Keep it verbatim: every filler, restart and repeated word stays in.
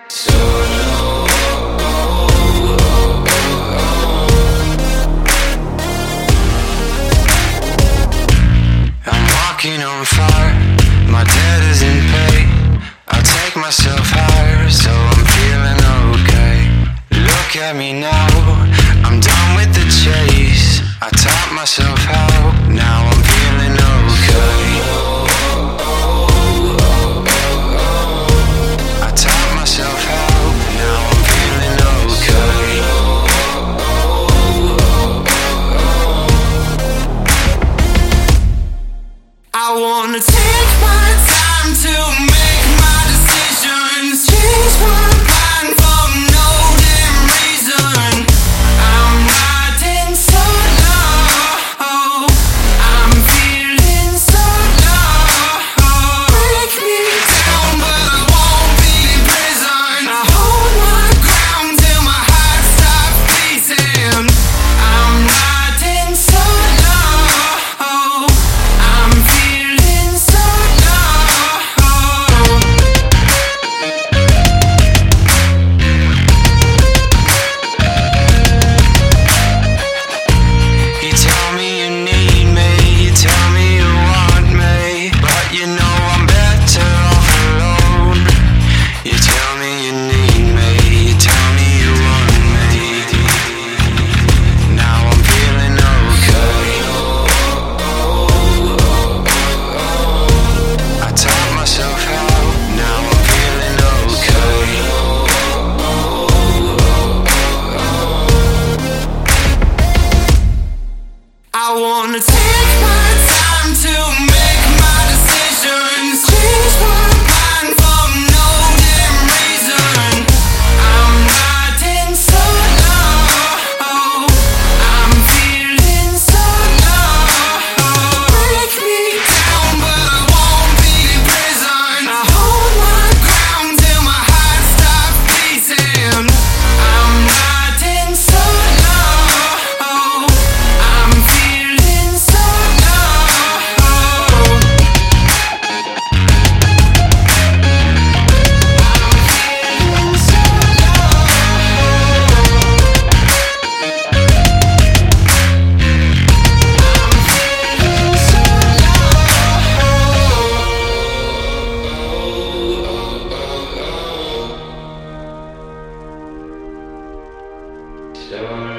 I'm walking on fire, my debt is in pay. I'll take myself higher, so I'm feeling okay. Look at me now, I'm done with the chase. I taught myself how, now I'm feeling okay. I taught myself how, now I'm feeling okay. I wanna take my time to make my decisions, change my mind for no damn reason. I'm riding solo, I'm feeling so low. Break me down but I won't be in prison. I hold my ground till my heart stops beating. I'm riding solo, I'm feeling so low. You tell me you need me, you tell me you want me, but you know I'm better off alone. You tell me you need me, you tell me you want me. Now I'm feeling okay. I taught myself how, now I'm feeling okay. I wanna take my time to make my decisions, change my mind for no damn reason. I'm riding solo, I'm feeling so low. Break me down but I won't be in prison. I hold my ground till my heart stops beating. I'm riding solo, I'm feeling so low. I'm feeling so low. So